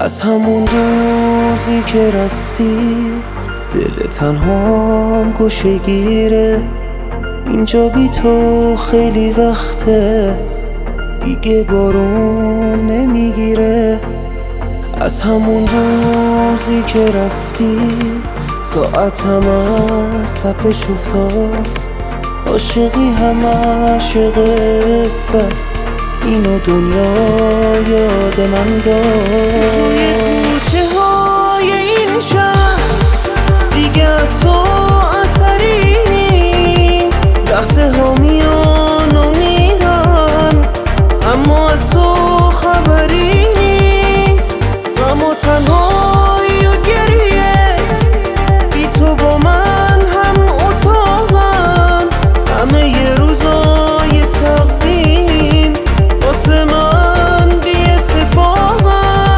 از همون روزی که رفتی دل تنهام گوشه گیره. اینجا بی تو خیلی وقته دیگه بارون نمیگیره. از همون روزی که رفتی ساعتم از تپش افتاد. عاشقی همش قصه است، اینو دنیا یاد من داد. توی کوچه های این شهر دیگه از تو اثری نیست. لحظه ها میان و میرن اما از تو خبری نیست. غم و تنهایی و گریه بی تو با من هم اتاقن. همه ی روزای تقویم واسه من بی اتفاقن.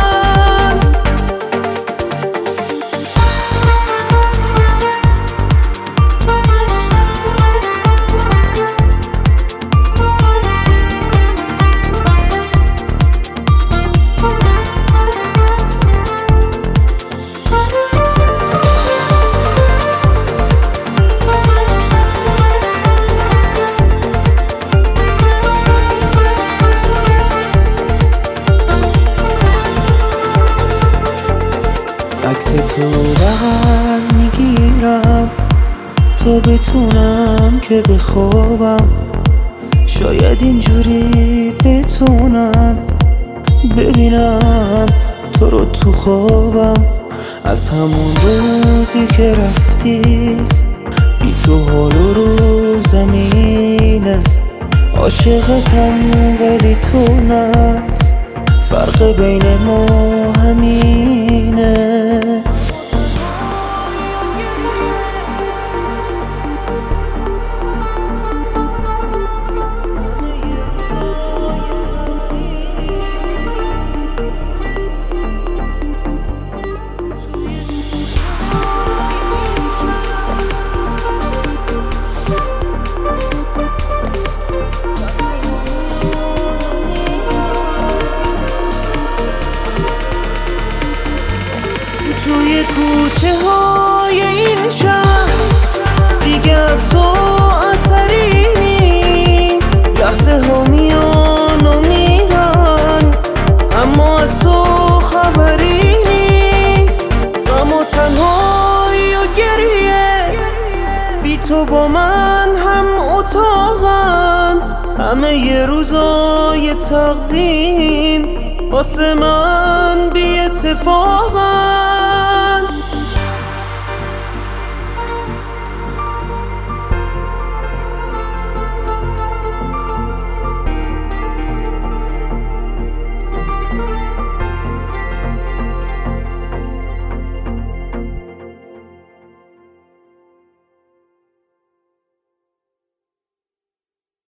عکس تو بغل میگیرم تا بتونم که بخوابم. شاید اینجوری بتونم ببینم تو رو تو خوابم. از همون روزی که رفتی بی تو حال و رو زمینه. عاشقتم ولی تو نه، فرق بین ما همینه. توی کوچه های این شهر دیگه از تو اثری نیست. لحظه ها میان و میرن اما از تو خبری نیست. غم و تنهایی و گریه بی تو با من هم اتاقن. همه ی روزای تقویم واسه من بی اتفاقن.